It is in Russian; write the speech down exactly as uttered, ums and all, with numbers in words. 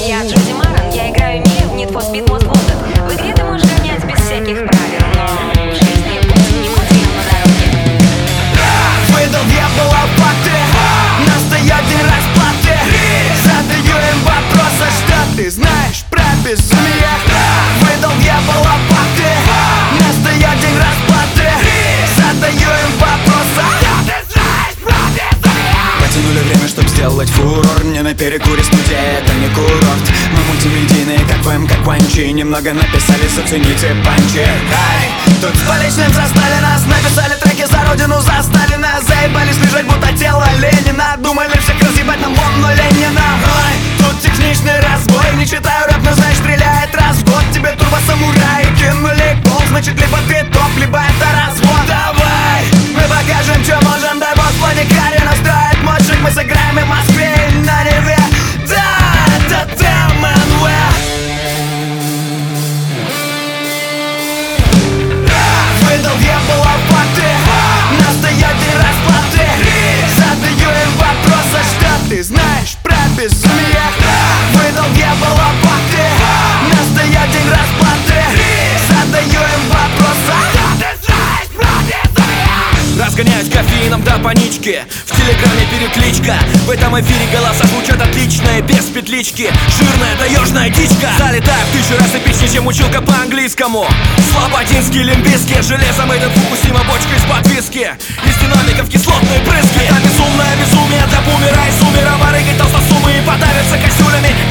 Я Джоди Маран, я играю Мию в Need for Speed Most Wanted. В игре ты можешь гонять без всяких правил, но в жизни будь внимательным на дороге. Выдал дьявол лопаты, настоят день расплаты. Задаю им вопрос, а что ты знаешь про безумие? Выдал дьявол лопаты, настоят день расплаты. Задаю им вопрос, а что ты знаешь про безумие? Потянули время, чтоб сделать фурор. Не на перекуре студия, это не курорт. Мы мультимедийные, как в эм, как Ванчи. Немного написали, зацените панчи. Ай, тут в столичном заставе нас написали треки за родину, за Сталина. Заебались лежать, будто тело Ленина. Думали всех разъебать нам вон, но Ленина. Ай, тут техничный разбой. Не читаю рэп, но знаешь, стреляет раз в год. Тебе турбо-самураи кинули гол. Значит, либо ты топ, либо это развод. Давай, мы покажем, что можем. Дай бог, планикаре настроит мощник. Мы сыграем и в Москве, и на Неве. Да, это ТМНВ. Выдал дьявол лопаты, настоят день расплаты. Задаю им вопрос, а что ты знаешь про безумие? Выдал дьявол лопаты, настоят день расплаты. Задаю им вопрос, а что ты знаешь про безумие? Разгоняюсь кофеином до панички. В телеграме перекличка. В этом эфире голоса звучат отличные, без петлички. Жирная таежная дичка. Залетаю в тысячу раз эпичнее, чем училка по-английскому. Слободинский, лимбийский. Железом этот Фукусима, бочка из-под виски. Из динамиков кислотные брызги. Это безумное безумие для бумера и сумера. Барыги толстосумы и подавятся костюлями.